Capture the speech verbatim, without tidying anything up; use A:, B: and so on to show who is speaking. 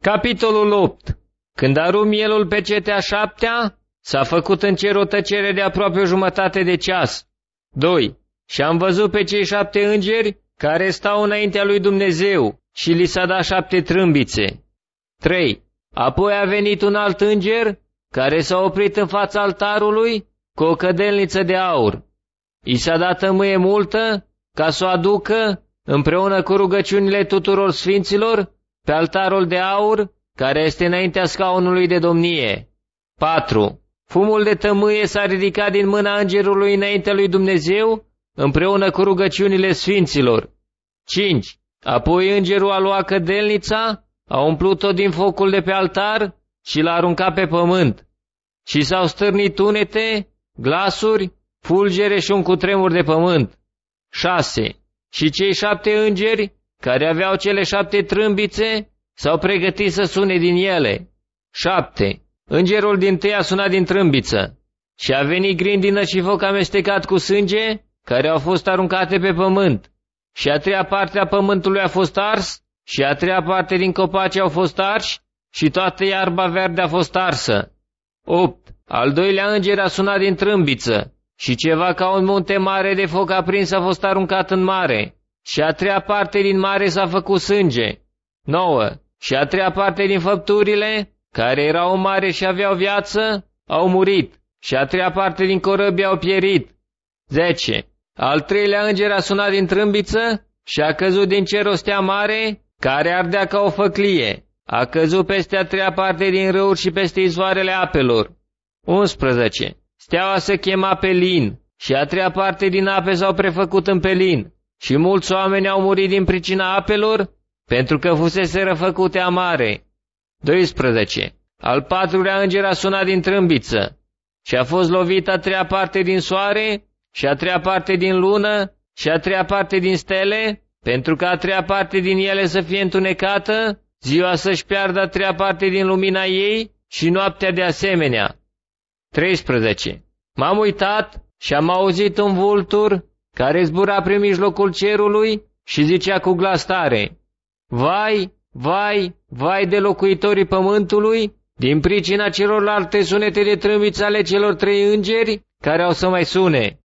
A: Capitolul opt. Când a rupt mielul pe cetea șaptea, s-a făcut în cer o tăcere de aproape o jumătate de ceas. doi. Și am văzut pe cei șapte îngeri care stau înaintea lui Dumnezeu și li s-a dat șapte trâmbițe. trei. Apoi a venit un alt înger care s-a oprit în fața altarului cu o cădelniță de aur. I s-a dat tămâie multă ca să o aducă împreună cu rugăciunile tuturor sfinților pe altarul de aur care este înaintea scaunului de domnie. patru. Fumul de tămâie s-a ridicat din mâna îngerului înaintea lui Dumnezeu împreună cu rugăciunile sfinților. cinci. Apoi îngerul a luat cădelnița, a umplut-o din focul de pe altar și l-a aruncat pe pământ. Și s-au stârnit tunete, glasuri, fulgere și un cutremur de pământ. șase. Și cei șapte îngeri, care aveau cele șapte trâmbițe, s-au pregătit să sune din ele. șapte. Îngerul dintâi a sunat din trâmbiță și a venit grindină și foc amestecat cu sânge, care au fost aruncate pe pământ. Și a treia parte a pământului a fost ars, și a treia parte din copaci au fost arși, și toată iarba verde a fost arsă. opt. Al doilea înger a sunat din trâmbiță, și ceva ca un munte mare de foc aprins a fost aruncat în mare, și a treia parte din mare s-a făcut sânge. nouă. Și a treia parte din făpturile, care erau în mare și aveau viață, au murit, și a treia parte din corăbii au pierit. zece. Al treilea înger a sunat din trâmbiță și a căzut din cer o stea mare, care ardea ca o făclie. A căzut peste a treia parte din râuri și peste izvoarele apelor. unsprezece. Steaua se chema Pelin și a treia parte din ape s-au prefăcut în Pelin și mulți oameni au murit din pricina apelor, pentru că fusese răfăcute amare. doisprezece. Al patrulea înger a sunat din trâmbiță și a fost lovită a treia parte din soare și a treia parte din lună și a treia parte din stele, pentru că a treia parte din ele să fie întunecată, ziua să-și piardă a treia parte din lumina ei și noaptea de asemenea. treisprezece. M-am uitat și am auzit un vultur care zbura prin mijlocul cerului și zicea cu glas tare: Vai, vai, vai de locuitorii pământului, din pricina celorlalte sunete de trâmbițe ale celor trei îngeri care au să mai sune.